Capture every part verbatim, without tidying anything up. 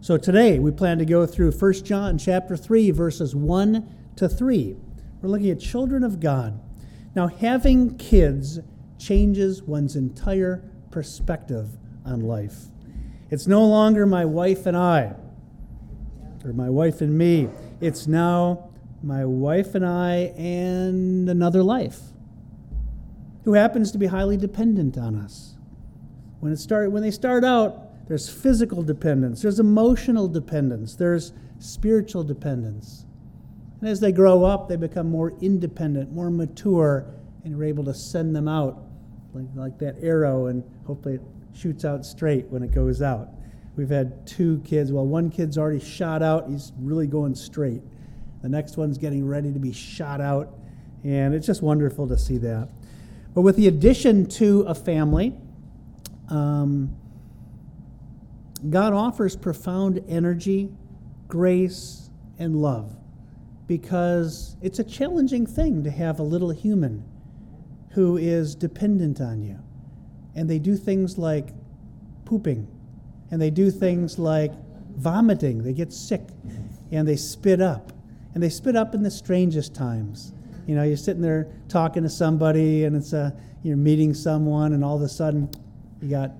So today we plan to go through First John chapter three, verses one to three. We're looking at children of God. Now, having kids changes one's entire perspective on life. It's no longer my wife and I, or my wife and me. It's now my wife and I and another life who happens to be highly dependent on us. When it start, when they start out, there's physical dependence, there's emotional dependence, there's spiritual dependence. And as they grow up, they become more independent, more mature, and you're able to send them out like, like that arrow, and hopefully it shoots out straight when it goes out. We've had two kids. Well, one kid's already shot out. He's really going straight. The next one's getting ready to be shot out, and it's just wonderful to see that. But with the addition to a family, um, God offers profound energy, grace, and love, because it's a challenging thing to have a little human who is dependent on you. And they do things like pooping, and they do things like vomiting. They get sick, and they spit up. And they spit up in the strangest times. You know, you're sitting there talking to somebody, and it's a, you're meeting someone, and all of a sudden you got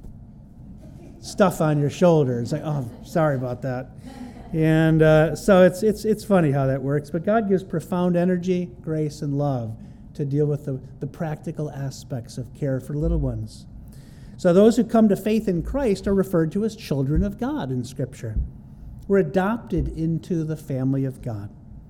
stuff on your shoulder. It's like, oh, sorry about that. And uh, so it's it's it's funny how that works. But God gives profound energy, grace, and love to deal with the, the practical aspects of care for little ones. So those who come to faith in Christ are referred to as children of God in Scripture. We're adopted into the family of God.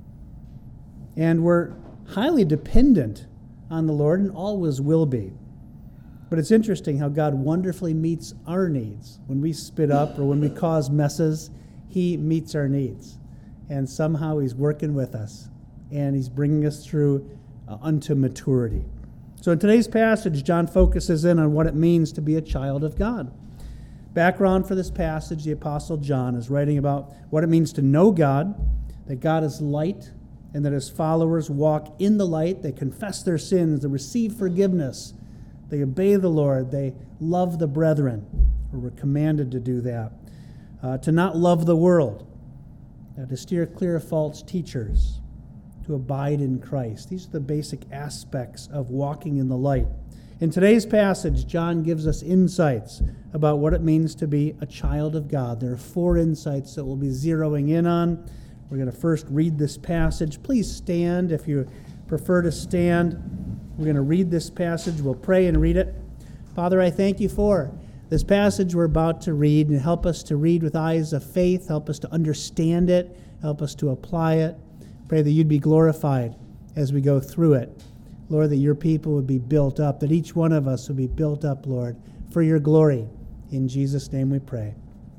And we're highly dependent on the Lord and always will be. But it's interesting how God wonderfully meets our needs. When we spit up or when we cause messes, He meets our needs. And somehow He's working with us. And He's bringing us through uh, unto maturity. So in today's passage, John focuses in on what it means to be a child of God. Background for this passage, the Apostle John is writing about what it means to know God, that God is light, and that His followers walk in the light. They confess their sins, they receive forgiveness, they obey the Lord, they love the brethren, or we're commanded to do that. Uh, to not love the world, uh, to steer clear of false teachers, to abide in Christ. These are the basic aspects of walking in the light. In today's passage, John gives us insights about what it means to be a child of God. There are four insights that we'll be zeroing in on. We're going to first read this passage. Please stand if you prefer to stand. We're going to read this passage. We'll pray and read it. Father, I thank you for this passage we're about to read, and help us to read with eyes of faith. Help us to understand it. Help us to apply it. Pray that you'd be glorified as we go through it. Lord, that your people would be built up, that each one of us would be built up, Lord, for your glory. In Jesus' name we pray.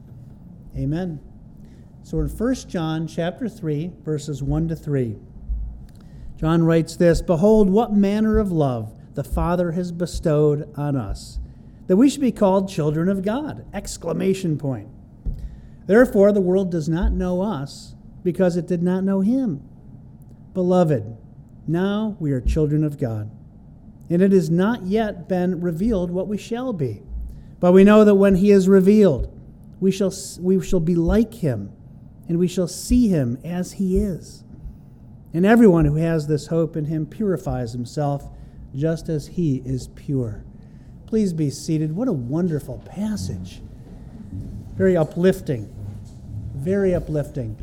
Amen. So in First John chapter three, verses one to three, John writes this, "Behold, what manner of love the Father has bestowed on us, that we should be called children of God!" Exclamation point. "Therefore the world does not know us, because it did not know him. Beloved, now we are children of God, and it has not yet been revealed what we shall be. But we know that when he is revealed, we shall we shall be like him, and we shall see him as he is. And everyone who has this hope in him purifies himself, just as he is pure." Please be seated. What a wonderful passage. Very uplifting. Very uplifting.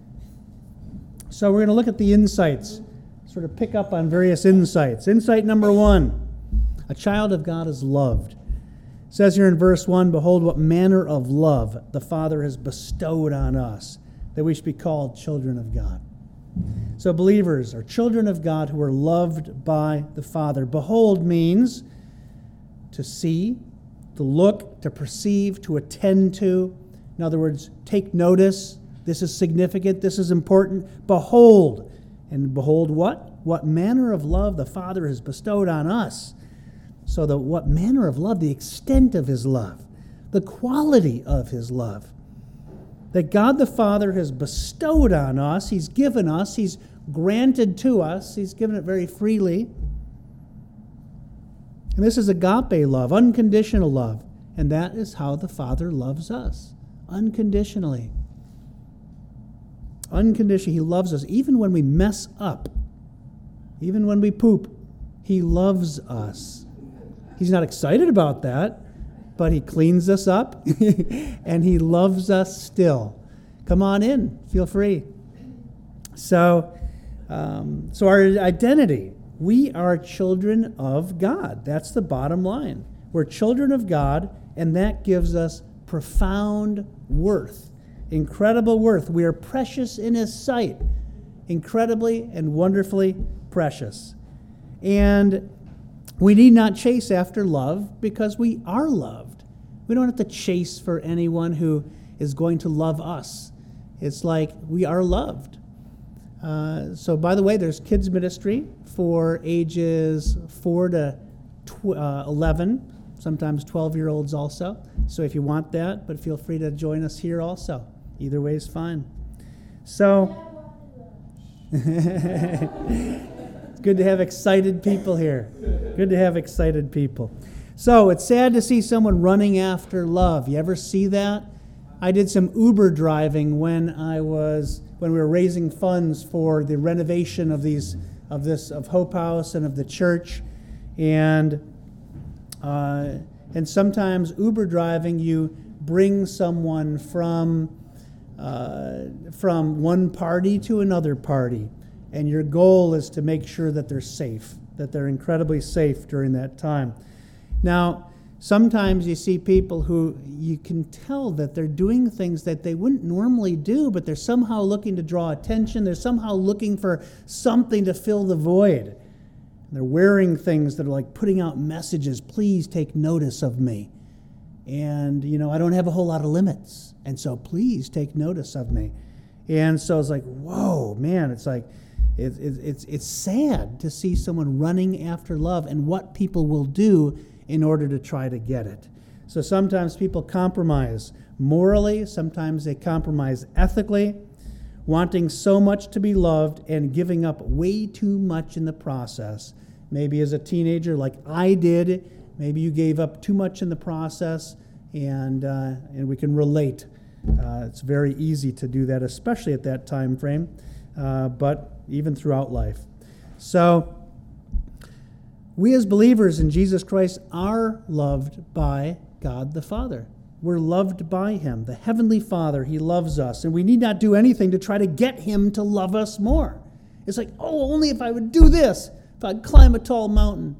So we're going to look at the insights, sort of pick up on various insights. Insight number one, a child of God is loved. It says here in verse one, "Behold, what manner of love the Father has bestowed on us, that we should be called children of God." So believers are children of God who are loved by the Father. Behold means to see, to look, to perceive, to attend to. In other words, take notice. This is significant. This is important. Behold. And behold what? What manner of love the Father has bestowed on us. So the what manner of love, the extent of his love, the quality of his love, that God the Father has bestowed on us. He's given us. He's granted to us. He's given it very freely. And this is agape love, unconditional love. And that is how the Father loves us. unconditionally. Unconditionally, he loves us. Even when we mess up, even when we poop, he loves us. He's not excited about that, but he cleans us up, and he loves us still. Come on in. Feel free. So, um, so our identity, we are children of God. That's the bottom line. We're children of God, and that gives us profound worth, incredible worth. We are precious in his sight, incredibly and wonderfully precious. And we need not chase after love because we are loved. We don't have to chase for anyone who is going to love us. It's like we are loved. Uh, so, by the way, there's kids ministry for ages four to tw- uh, eleven, sometimes twelve-year-olds also. So if you want that, but feel free to join us here also. Either way is fine. So, it's good to have excited people here. Good to have excited people. So, it's sad to see someone running after love. You ever see that? I did some Uber driving when I was when we were raising funds for the renovation of these of this of Hope House and of the church, and uh, and sometimes Uber driving, you bring someone from uh, from one party to another party, and your goal is to make sure that they're safe, that they're incredibly safe during that time. Now, sometimes you see people who you can tell that they're doing things that they wouldn't normally do, but they're somehow looking to draw attention. They're somehow looking for something to fill the void. They're wearing things that are like putting out messages, please take notice of me. And, you know, I don't have a whole lot of limits, and so please take notice of me. And so it's like, whoa, man, it's like, it, it, it's, it's sad to see someone running after love and what people will do in order to try to get it. So sometimes people compromise morally, sometimes they compromise ethically, wanting so much to be loved and giving up way too much in the process. Maybe as a teenager like I did, maybe you gave up too much in the process, and uh, and we can relate. Uh, it's very easy to do that, especially at that time frame, uh, but even throughout life. So, we as believers in Jesus Christ are loved by God the Father. We're loved by him. The Heavenly Father, he loves us, and we need not do anything to try to get him to love us more. It's like, oh, only if I would do this, if I'd climb a tall mountain,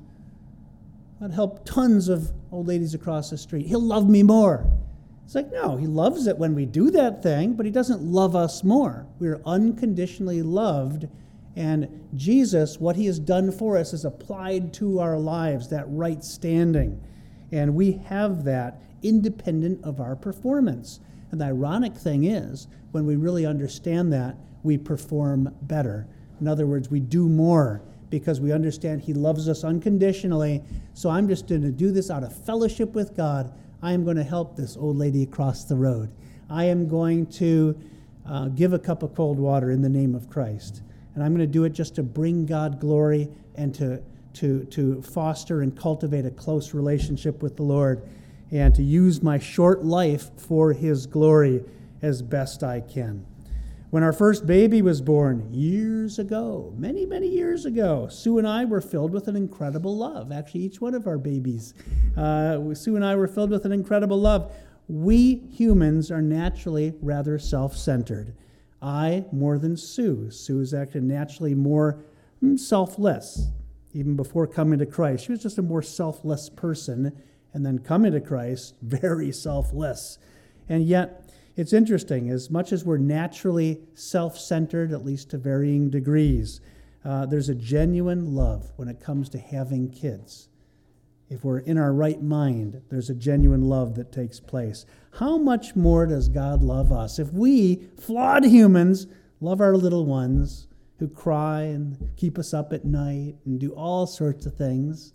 I'd help tons of old ladies across the street. He'll love me more. It's like, no, he loves it when we do that thing, but he doesn't love us more. We're unconditionally loved. And Jesus, what he has done for us is applied to our lives, that right standing. And we have that independent of our performance. And the ironic thing is, when we really understand that, we perform better. In other words, we do more because we understand he loves us unconditionally. So I'm just going to do this out of fellowship with God. I am going to help this old lady across the road. I am going to uh, give a cup of cold water in the name of Christ. And I'm going to do it just to bring God glory and to, to, to foster and cultivate a close relationship with the Lord and to use my short life for his glory as best I can. When our first baby was born years ago, many, many years ago, Sue and I were filled with an incredible love. Actually, each one of our babies, uh, Sue and I were filled with an incredible love. We humans are naturally rather self-centered. I more than Sue. Sue is actually naturally more selfless. Even before coming to Christ, she was just a more selfless person. And then coming to Christ, very selfless. And yet, it's interesting, as much as we're naturally self-centered, at least to varying degrees, uh, there's a genuine love when it comes to having kids. If we're in our right mind, there's a genuine love that takes place. How much more does God love us? If we, flawed humans, love our little ones who cry and keep us up at night and do all sorts of things,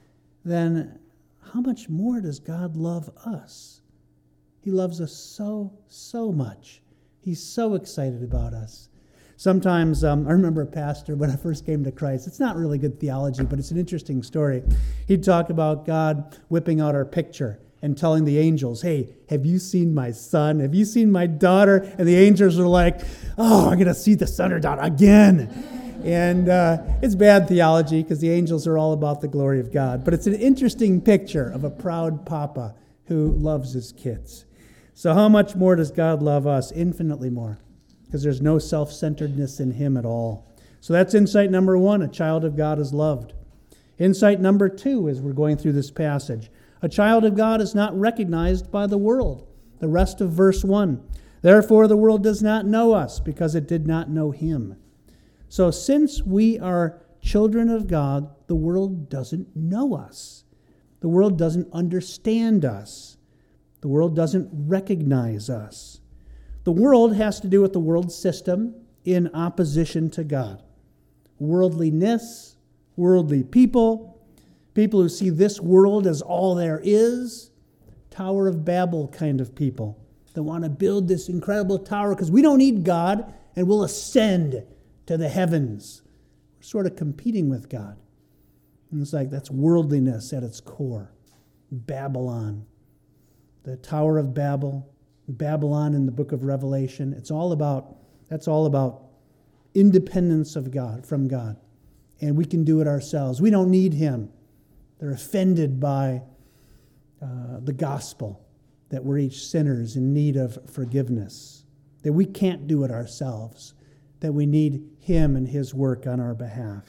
then how much more does God love us? He loves us so, so much. He's so excited about us. Sometimes, um, I remember a pastor when I first came to Christ. It's not really good theology, but it's an interesting story. He'd talk about God whipping out our picture and telling the angels, hey, have you seen my son? Have you seen my daughter? And the angels are like, oh, I'm going to see the son or daughter again. And uh, it's bad theology because the angels are all about the glory of God. But it's an interesting picture of a proud papa who loves his kids. So how much more does God love us? Infinitely more, because there's no self-centeredness in him at all. So that's insight number one. A child of God is loved. Insight number two, as we're going through this passage, a child of God is not recognized by the world. The rest of verse one. Therefore the world does not know us because it did not know him. So since we are children of God, the world doesn't know us. The world doesn't understand us. The world doesn't recognize us. The world has to do with the world system in opposition to God. Worldliness, worldly people, people who see this world as all there is, Tower of Babel kind of people that want to build this incredible tower because we don't need God and we'll ascend to the heavens. We're sort of competing with God. And it's like that's worldliness at its core. Babylon. The Tower of Babel, Babylon in the book of Revelation. It's all about, that's all about independence of God, from God. And we can do it ourselves. We don't need him. They're offended by uh, the gospel, that we're each sinners in need of forgiveness, that we can't do it ourselves, that we need him and his work on our behalf.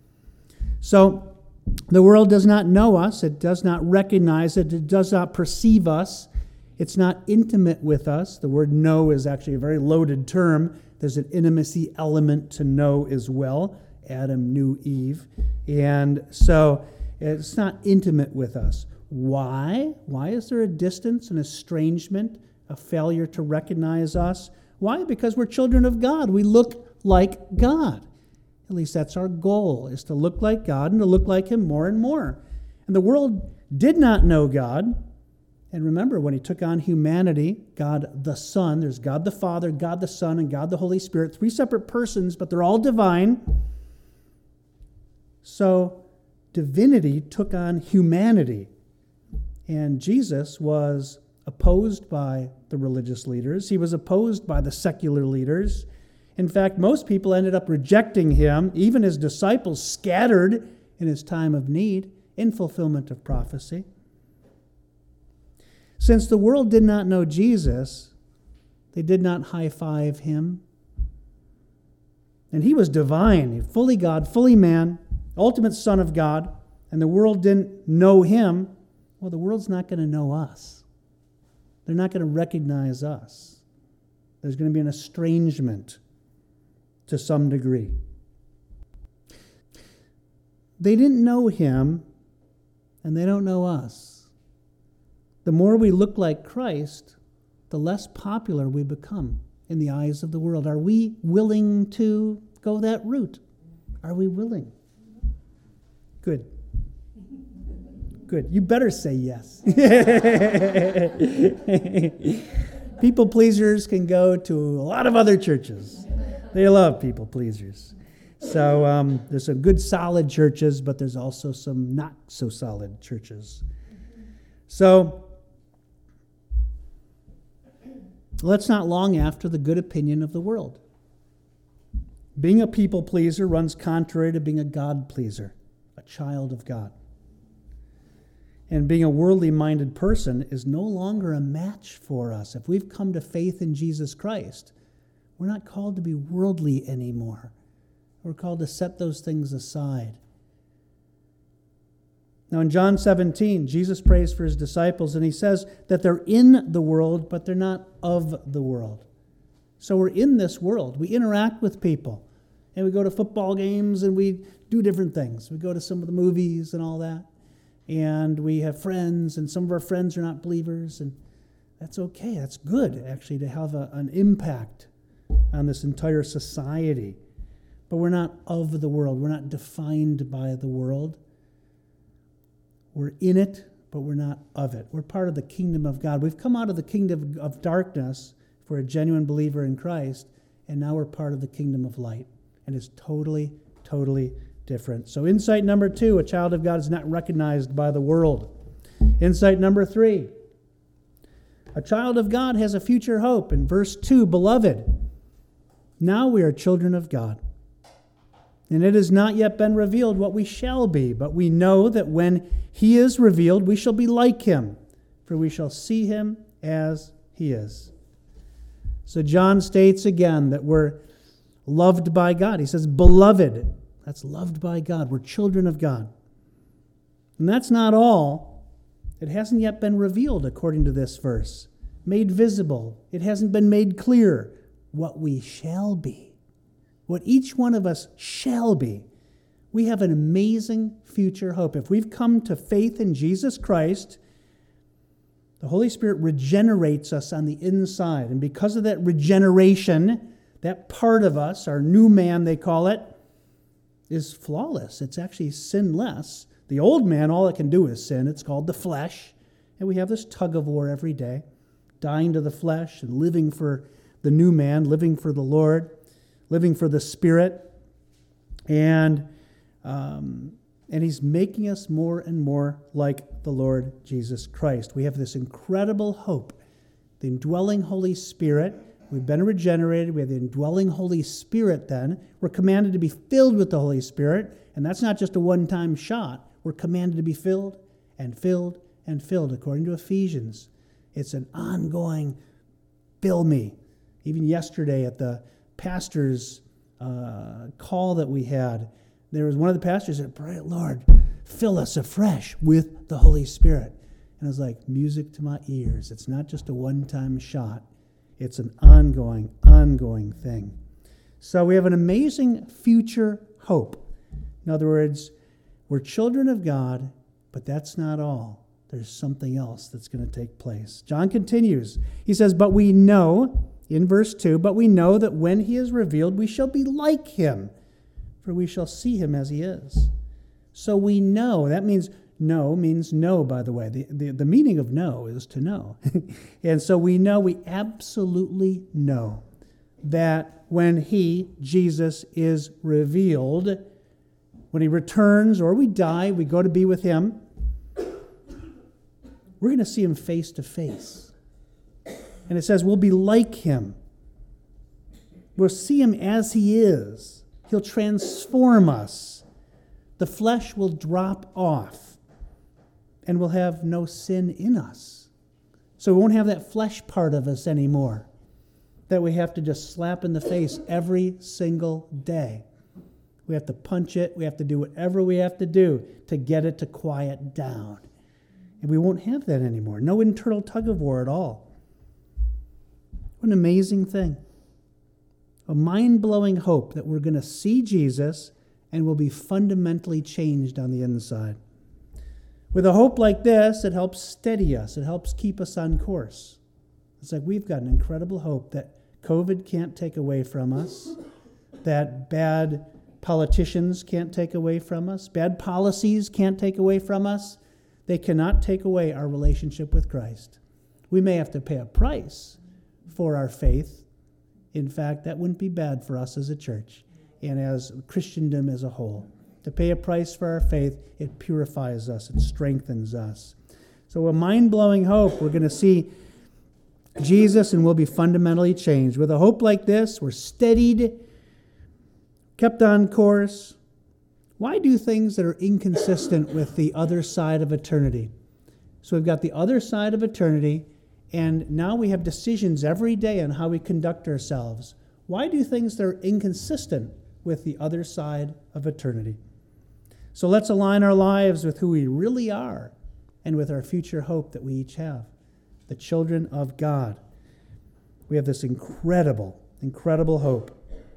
So, the world does not know us. It does not recognize it. It does not perceive us. It's not intimate with us. The word know is actually a very loaded term. There's an intimacy element to know as well. Adam knew Eve. And so it's not intimate with us. Why? Why is there a distance, an estrangement, a failure to recognize us? Why? Because we're children of God. We look like God. At least that's our goal, is to look like God and to look like him more and more. And the world did not know God. And remember, when he took on humanity, God the Son, there's God the Father, God the Son, and God the Holy Spirit, three separate persons, but they're all divine. So divinity took on humanity. And Jesus was opposed by the religious leaders. He was opposed by the secular leaders. In fact, most people ended up rejecting him, even his disciples scattered in his time of need, in fulfillment of prophecy. Since the world did not know Jesus, they did not high-five him. And he was divine, fully God, fully man, ultimate Son of God, and the world didn't know him. Well, the world's not going to know us. They're not going to recognize us. There's going to be an estrangement to some degree. They didn't know him, and they don't know us. The more we look like Christ, the less popular we become in the eyes of the world. Are we willing to go that route? Are we willing? Good. Good. You better say yes. People pleasers can go to a lot of other churches. They love people pleasers. So um, there's some good solid churches, but there's also some not so solid churches. So let's not long after the good opinion of the world. Being a people pleaser runs contrary to being a God pleaser, a child of God. And being a worldly-minded person is no longer a match for us. If we've come to faith in Jesus Christ, we're not called to be worldly anymore. We're called to set those things aside. Now in John seventeen, Jesus prays for his disciples, and he says that they're in the world, but they're not of the world. So we're in this world. We interact with people. And we go to football games, and we do different things. We go to some of the movies and all that. And we have friends, and some of our friends are not believers, and that's okay. That's good, actually, to have a, an impact on this entire society. But we're not of the world. We're not defined by the world. We're in it, but we're not of it. We're part of the kingdom of God. We've come out of the kingdom of darkness for a genuine believer in Christ, and now we're part of the kingdom of light. And it's totally, totally different. So insight number two, a child of God is not recognized by the world. Insight number three, A child of God has a future hope. In verse two, beloved, now we are children of God. And it has not yet been revealed what we shall be, but we know that when he is revealed, we shall be like him, for we shall see him as he is. So John states again that we're loved by God. He says, beloved. That's loved by God. We're children of God. And that's not all. It hasn't yet been revealed, according to this verse. Made visible. It hasn't been made clear what we shall be. What each one of us shall be. We have an amazing future hope. If we've come to faith in Jesus Christ, the Holy Spirit regenerates us on the inside. And because of that regeneration, that part of us, our new man they call it, is flawless. It's actually sinless. The old man, all it can do is sin. It's called the flesh. And we have this tug of war every day, dying to the flesh and living for the new man, living for the Lord, living for the Spirit. And, um, and he's making us more and more like the Lord Jesus Christ. We have this incredible hope. The indwelling Holy Spirit. We've been regenerated. We have the indwelling Holy Spirit then. We're commanded to be filled with the Holy Spirit. And that's not just a one-time shot. We're commanded to be filled and filled and filled, according to Ephesians. It's an ongoing fill me. Even yesterday at the pastor's uh, call that we had, there was one of the pastors that said, Lord, fill us afresh with the Holy Spirit. And it was like music to my ears. It's not just a one-time shot. It's an ongoing, ongoing thing. So we have an amazing future hope. In other words, we're children of God, but that's not all. There's something else that's going to take place. John continues. He says, but we know, in verse two, but we know that when he is revealed, we shall be like him, for we shall see him as he is. So we know. That means know means know, by the way. The, the, the meaning of know is to know. And so we know, we absolutely know that when he, Jesus, is revealed, when he returns or we die, we go to be with him, we're going to see him face to face. And it says we'll be like him. We'll see him as he is. He'll transform us. The flesh will drop off, and we'll have no sin in us. So we won't have that flesh part of us anymore that we have to just slap in the face every single day. We have to punch it. We have to do whatever we have to do to get it to quiet down. And we won't have that anymore. No internal tug of war at all. What an amazing thing. A mind-blowing hope that we're going to see Jesus and will be fundamentally changed on the inside. With a hope like this, it helps steady us. It helps keep us on course. It's like we've got an incredible hope that COVID can't take away from us, that bad politicians can't take away from us, bad policies can't take away from us. They cannot take away our relationship with Christ. We may have to pay a price for our faith. In fact, that wouldn't be bad for us as a church and as Christendom as a whole. To pay a price for our faith, it purifies us, it strengthens us. So a mind-blowing hope, we're going to see Jesus and we'll be fundamentally changed. With a hope like this, we're steadied, kept on course. Why do things that are inconsistent with the other side of eternity? So we've got the other side of eternity, and now we have decisions every day on how we conduct ourselves. Why do things that are inconsistent with the other side of eternity? So let's align our lives with who we really are and with our future hope that we each have, the children of God. We have this incredible, incredible hope.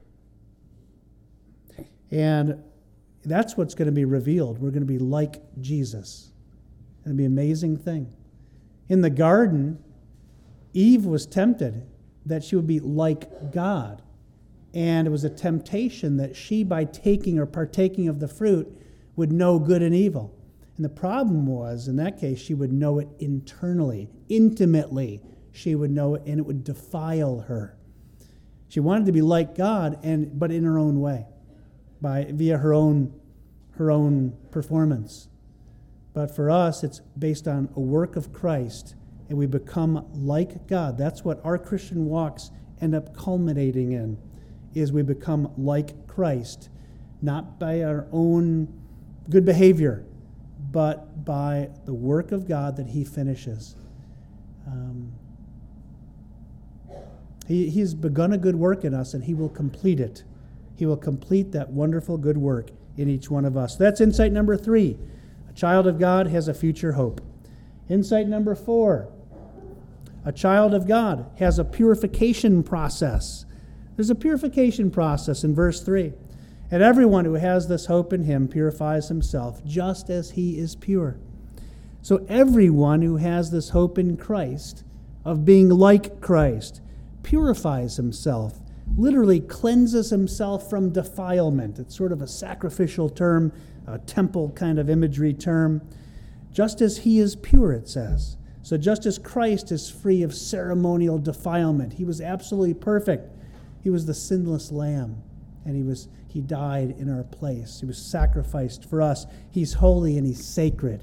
And that's what's going to be revealed. We're going to be like Jesus. It'll be an amazing thing. In the garden, Eve was tempted that she would be like God. And it was a temptation that she, by taking or partaking of the fruit, would know good and evil. And the problem was, in that case, she would know it internally, intimately. She would know it, and it would defile her. She wanted to be like God, and but in her own way, by via her own her own performance. But for us, it's based on a work of Christ and we become like God. That's what our Christian walks end up culminating in, is we become like Christ, not by our own good behavior, but by the work of God that he finishes. Um, he, he's begun a good work in us, and he will complete it. He will complete that wonderful good work in each one of us. That's insight number three. A child of God has a future hope. Insight number four. A child of God has a purification process. There's a purification process in verse three. And everyone who has this hope in him purifies himself just as he is pure. So everyone who has this hope in Christ, of being like Christ, purifies himself, literally cleanses himself from defilement. It's sort of a sacrificial term, a temple kind of imagery term. Just as he is pure, it says. So just as Christ is free of ceremonial defilement, he was absolutely perfect. He was the sinless lamb, and he was he died in our place. He was sacrificed for us. He's holy and he's sacred.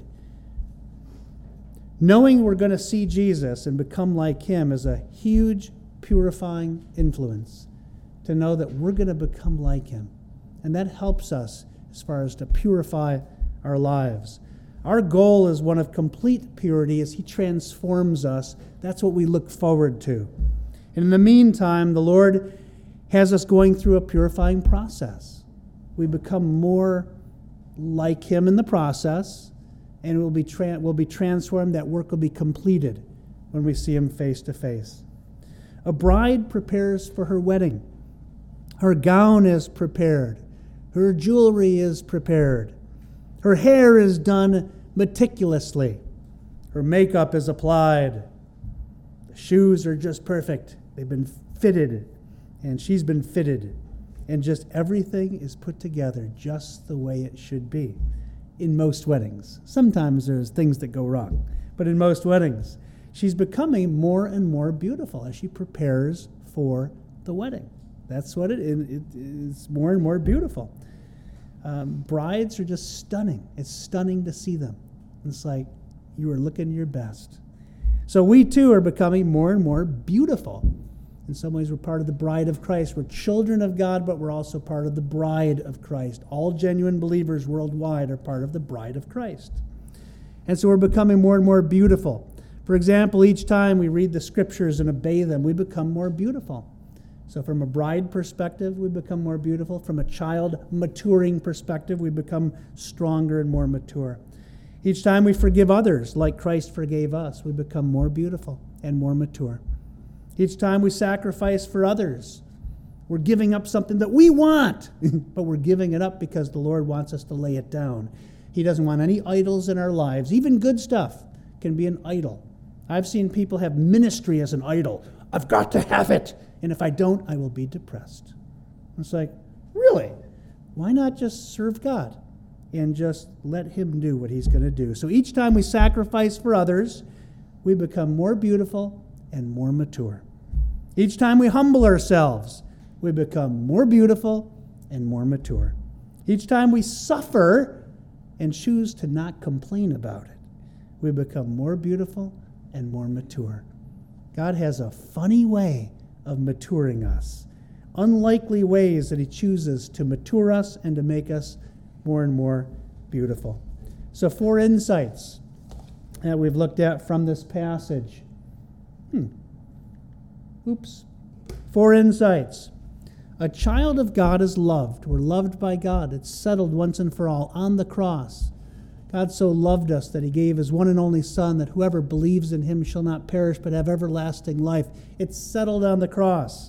Knowing we're going to see Jesus and become like him is a huge purifying influence, to know that we're going to become like him. And that helps us as far as to purify our lives. Our goal is one of complete purity as he transforms us. That's what we look forward to. And in the meantime, the Lord has us going through a purifying process. We become more like him in the process, and we'll be, tra- we'll be transformed. That work will be completed when we see him face to face. A bride prepares for her wedding. Her gown is prepared. Her jewelry is prepared. Her hair is done meticulously. Her makeup is applied. The shoes are just perfect. They've been fitted, and she's been fitted. And just everything is put together just the way it should be in most weddings. Sometimes there's things that go wrong, but in most weddings, she's becoming more and more beautiful as she prepares for the wedding. That's what it is. It is more and more beautiful. Um, brides are just stunning. It's stunning to see them. It's like you are looking your best. So we too are becoming more and more beautiful. In some ways, we're part of the bride of Christ. We're children of God, but we're also part of the bride of Christ. All genuine believers worldwide are part of the bride of Christ. And so we're becoming more and more beautiful. For example, each time we read the scriptures and obey them, we become more beautiful. So from a bride perspective, we become more beautiful. From a child maturing perspective, we become stronger and more mature. Each time we forgive others like Christ forgave us, we become more beautiful and more mature. Each time we sacrifice for others, we're giving up something that we want, but we're giving it up because the Lord wants us to lay it down. He doesn't want any idols in our lives. Even good stuff can be an idol. I've seen people have ministry as an idol. I've got to have it, and if I don't, I will be depressed. It's like, really? Why not just serve God and just let him do what he's going to do? So each time we sacrifice for others, we become more beautiful and more mature. Each time we humble ourselves, we become more beautiful and more mature. Each time we suffer and choose to not complain about it, we become more beautiful and more mature. God has a funny way of maturing us, unlikely ways that he chooses to mature us and to make us more and more beautiful. So four insights that we've looked at from this passage. Hmm. Oops. Four insights. A child of God is loved. We're loved by God. It's settled once and for all on the cross. God so loved us that he gave his one and only Son, that whoever believes in him shall not perish but have everlasting life. It's settled on the cross.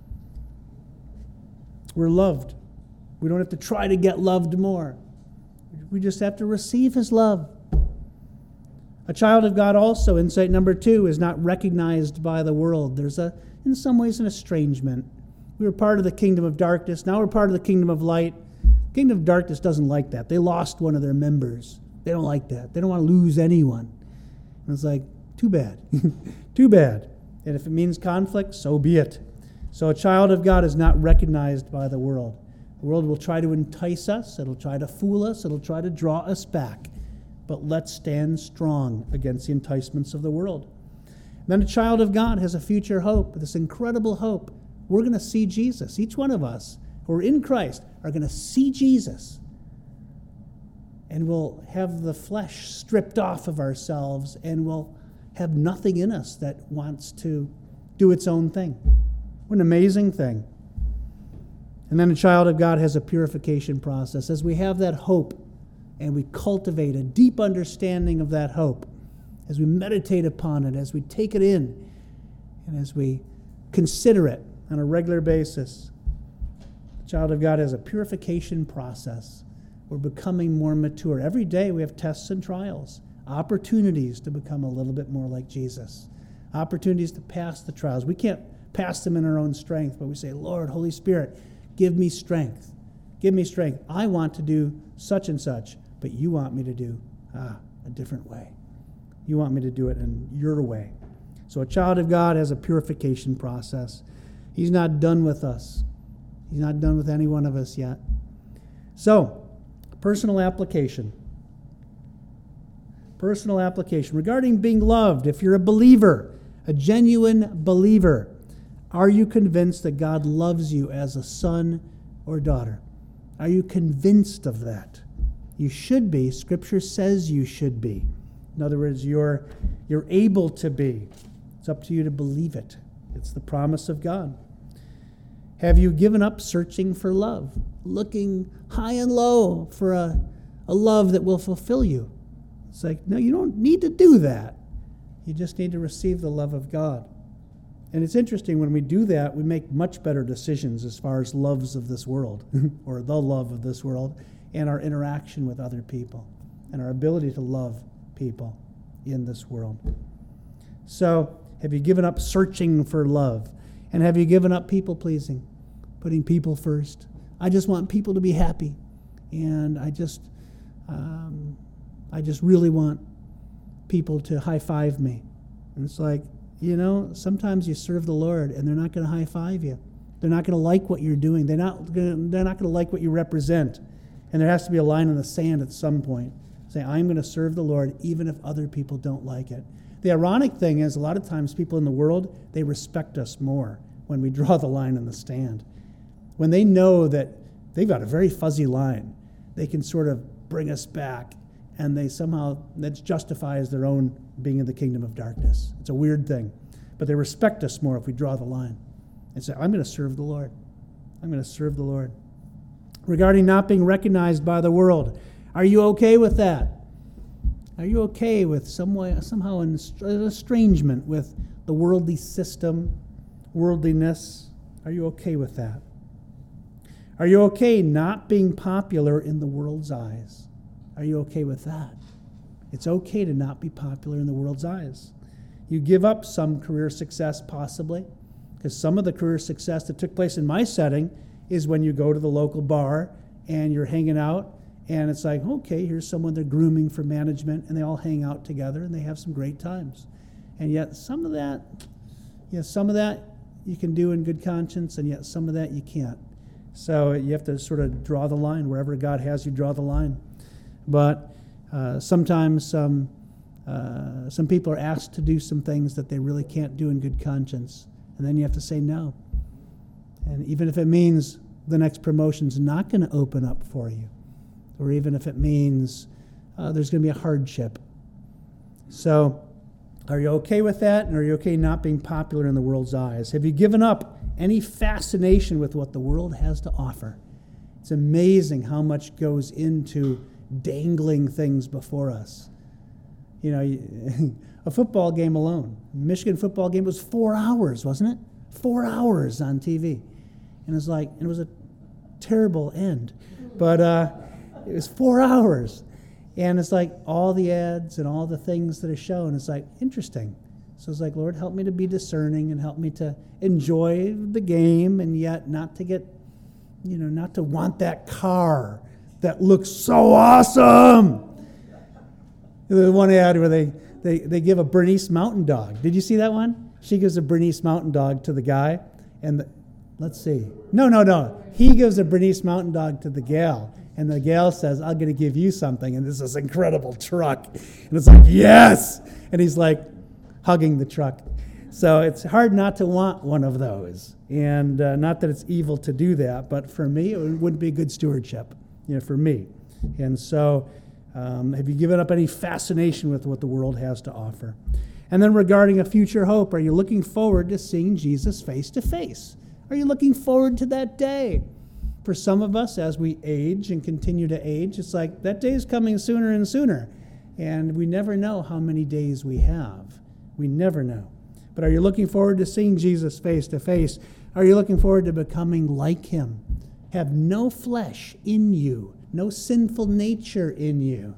We're loved. We don't have to try to get loved more. We just have to receive his love. A child of God also, insight number two, is not recognized by the world. There's, a, in some ways, an estrangement. We were part of the kingdom of darkness. Now we're part of the kingdom of light. The kingdom of darkness doesn't like that. They lost one of their members. They don't like that. They don't want to lose anyone. And it's like, too bad. Too bad. And if it means conflict, so be it. So a child of God is not recognized by the world. The world will try to entice us. It'll try to fool us. It'll try to draw us back. But let's stand strong against the enticements of the world. Then a child of God has a future hope, this incredible hope. We're going to see Jesus. Each one of us who are in Christ are going to see Jesus. And we'll have the flesh stripped off of ourselves, and we'll have nothing in us that wants to do its own thing. What an amazing thing. And then a child of God has a purification process. As we have that hope and we cultivate a deep understanding of that hope, as we meditate upon it, as we take it in, and as we consider it on a regular basis, the child of God has a purification process. We're becoming more mature. Every day we have tests and trials, opportunities to become a little bit more like Jesus, opportunities to pass the trials. We can't pass them in our own strength, but we say, Lord, Holy Spirit, give me strength. Give me strength. I want to do such and such, but you want me to do ah, a different way. You want me to do it in your way. So a child of God has a purification process. He's not done with us. He's not done with any one of us yet. So, personal application. Personal application. Regarding being loved, if you're a believer, a genuine believer, are you convinced that God loves you as a son or daughter? Are you convinced of that? You should be. Scripture says you should be. In other words, you're, you're able to be. It's up to you to believe it. It's the promise of God. Have you given up searching for love, looking high and low for a, a love that will fulfill you? It's like, no, you don't need to do that. You just need to receive the love of God. And it's interesting, when we do that, we make much better decisions as far as loves of this world, or the love of this world, and our interaction with other people, and our ability to love people in this world. So, have you given up searching for love? And have you given up people-pleasing, putting people first? I just want people to be happy, and I just, um, I just really want people to high-five me. And it's like, you know, sometimes you serve the Lord, and they're not going to high-five you. They're not going to like what you're doing. They're not gonna, they're not going to like what you represent. And there has to be a line in the sand at some point. Say, I'm going to serve the Lord even if other people don't like it. The ironic thing is, a lot of times people in the world, they respect us more when we draw the line in the stand. When they know that they've got a very fuzzy line, they can sort of bring us back, and they somehow, that justifies their own being in the kingdom of darkness. It's a weird thing. But they respect us more if we draw the line and say, I'm going to serve the Lord. I'm going to serve the Lord. Regarding not being recognized by the world, are you okay with that? Are you okay with some way, somehow an estrangement with the worldly system, worldliness? Are you okay with that? Are you okay not being popular in the world's eyes? Are you okay with that? It's okay to not be popular in the world's eyes. You give up some career success, possibly, because some of the career success that took place in my setting is when you go to the local bar and you're hanging out, and it's like, okay, here's someone they're grooming for management, and they all hang out together and they have some great times. And yet some of that, you know, some of that you can do in good conscience, and yet some of that you can't. So you have to sort of draw the line. Wherever God has you, draw the line. But uh, sometimes um, uh, some people are asked to do some things that they really can't do in good conscience, and then you have to say no. And even if it means the next promotion's not going to open up for you, or even if it means uh, there's going to be a hardship. So, are you okay with that? And are you okay not being popular in the world's eyes? Have you given up any fascination with what the world has to offer? It's amazing how much goes into dangling things before us. You know, a football game alone. Michigan football game was four hours, wasn't it? Four hours on T V. And it was like, and it was a terrible end. But uh, it was four hours. And it's like all the ads and all the things that are shown. It's like, interesting. So it's like, Lord, help me to be discerning and help me to enjoy the game, and yet not to get, you know, not to want that car that looks so awesome. The one ad where they, they, they give a Bernese Mountain Dog. Did you see that one? She gives a Bernese Mountain Dog to the guy. And the, let's see. No, no, no. He gives a Bernese Mountain Dog to the gal. And the gal says, I'm going to give you something. And this is this incredible truck. And it's like, yes! And he's like hugging the truck. So it's hard not to want one of those. And uh, not that it's evil to do that, but for me, it wouldn't be good stewardship, you know, for me. And so um, have you given up any fascination with what the world has to offer? And then regarding a future hope, are you looking forward to seeing Jesus face to face? Are you looking forward to that day? For some of us, as we age and continue to age, it's like that day is coming sooner and sooner. And we never know how many days we have. We never know. But are you looking forward to seeing Jesus face to face? Are you looking forward to becoming like him? Have no flesh in you, no sinful nature in you.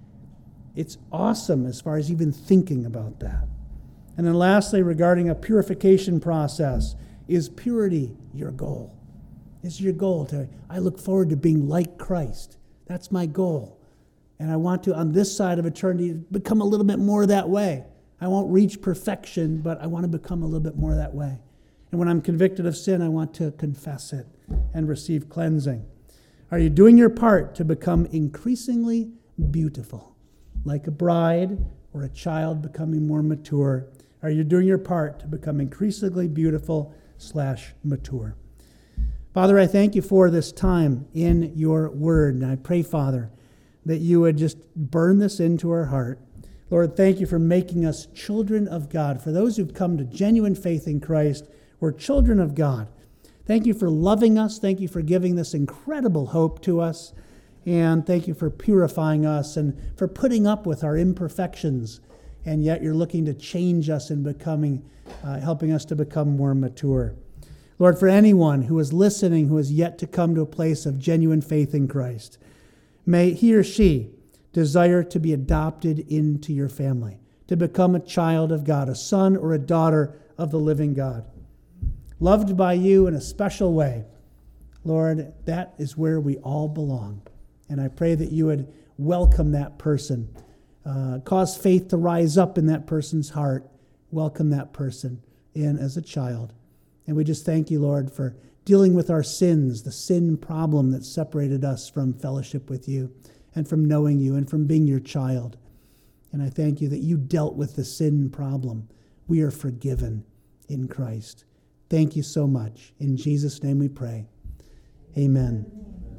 It's awesome as far as even thinking about that. And then lastly, regarding a purification process, is purity your goal? Is your goal to, I look forward to being like Christ. That's my goal. And I want to, on this side of eternity, become a little bit more that way. I won't reach perfection, but I want to become a little bit more that way. And when I'm convicted of sin, I want to confess it and receive cleansing. Are you doing your part to become increasingly beautiful, like a bride or a child becoming more mature? Are you doing your part to become increasingly beautiful slash mature? Father, I thank you for this time in your word. And I pray, Father, that you would just burn this into our heart. Lord, thank you for making us children of God. For those who've come to genuine faith in Christ, we're children of God. Thank you for loving us. Thank you for giving this incredible hope to us. And thank you for purifying us and for putting up with our imperfections. And yet you're looking to change us and becoming, uh, helping us to become more mature. Lord, for anyone who is listening, who is yet to come to a place of genuine faith in Christ, may he or she desire to be adopted into your family, to become a child of God, a son or a daughter of the living God. Loved by you in a special way. Lord, that is where we all belong. And I pray that you would welcome that person, uh, cause faith to rise up in that person's heart, welcome that person in as a child. And we just thank you, Lord, for dealing with our sins, the sin problem that separated us from fellowship with you and from knowing you and from being your child. And I thank you that you dealt with the sin problem. We are forgiven in Christ. Thank you so much. In Jesus' name we pray. Amen.